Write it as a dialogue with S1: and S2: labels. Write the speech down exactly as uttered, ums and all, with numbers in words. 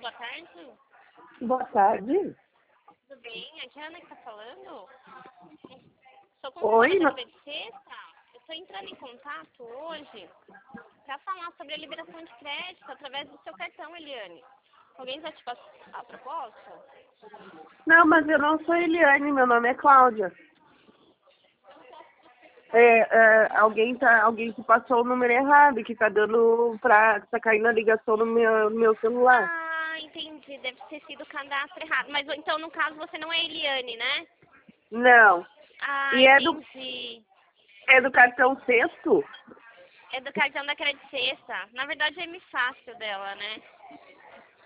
S1: boa tarde.
S2: Boa tarde.
S1: Tudo bem? Aqui é a Ana que tá falando. Sou
S2: Oi,
S1: consultora da
S2: não...
S1: Crédito Sexta. Eu estou entrando em contato hoje para falar sobre a liberação de crédito através do seu cartão, Eliane. Alguém já te passou a proposta?
S2: não, mas eu não sou Eliane, meu nome é Cláudia. É, é, alguém tá, alguém que passou o número errado, que tá dando pra, tá caindo a ligação no meu, no meu celular.
S1: Ah, entendi. Deve ter sido o cadastro errado. Mas então, no caso, você não é Eliane, né?
S2: Não.
S1: Ah,
S2: E é do,
S1: entendi.
S2: é do cartão sexto?
S1: É do cartão da Crédito Sexta. Na verdade, é M Fácil dela, né?